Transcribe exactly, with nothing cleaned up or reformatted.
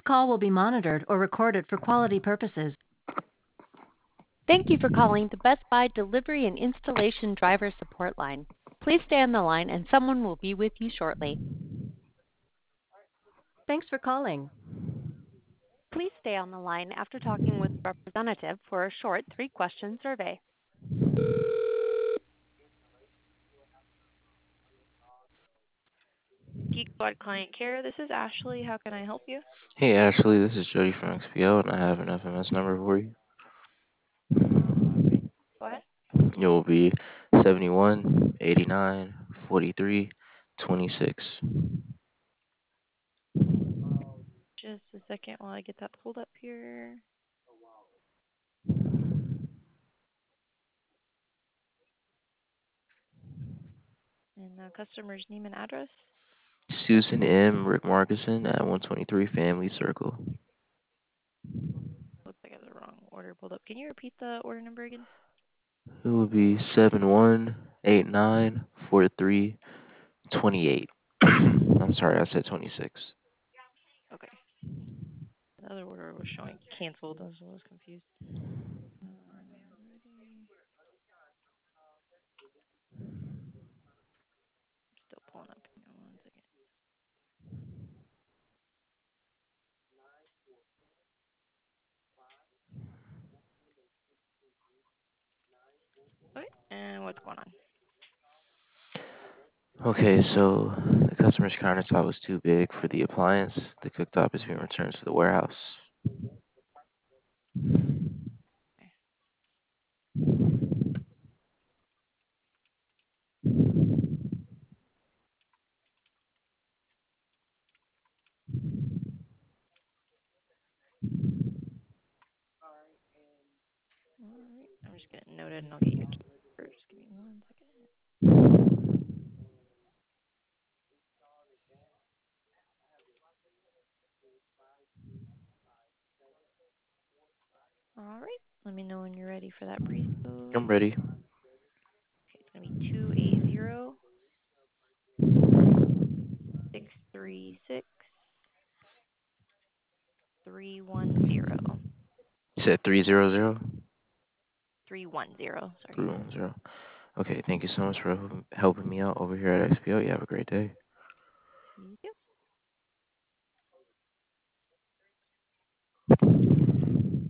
call will be monitored or recorded for quality purposes. Thank you for calling the Best Buy Delivery and Installation Driver Support Line. Please stay on the line and someone will be with you shortly. Thanks for calling. Please stay on the line after talking with a representative for a short three-question survey. Geek Squad Client Care, this is Ashley. How can I help you? Hey Ashley, this is Jody from X P O and I have an F M S number for you. Go ahead. It will be seventy-one, eighty-nine, forty-three, twenty-six. Just a second while I get that pulled up here. And the customer's name and address? Susan M. Rick Markison at one twenty-three Family Circle. Looks like I have the wrong order pulled up. Can you repeat the order number again? It will be seven one eight nine four three twenty-eight. I'm sorry, I said twenty-six. Okay. The other order was showing canceled. I was, I was confused. Um, Still pulling up. Hang on one second. Okay. And what's going on? Okay, so the customer's countertop was too big for the appliance. The cooktop is being returned to the warehouse. Okay. All right. I'm just getting noted and I'll get you a key number. Just give me one second. All right. Let me know when you're ready for that breeze code. I'm ready. Okay, it's gonna be two eight zero six three six three one zero. You said three hundred? Three one zero. Sorry. three one zero. Okay, thank you so much for helping me out over here at X P O. You have a great day. You too.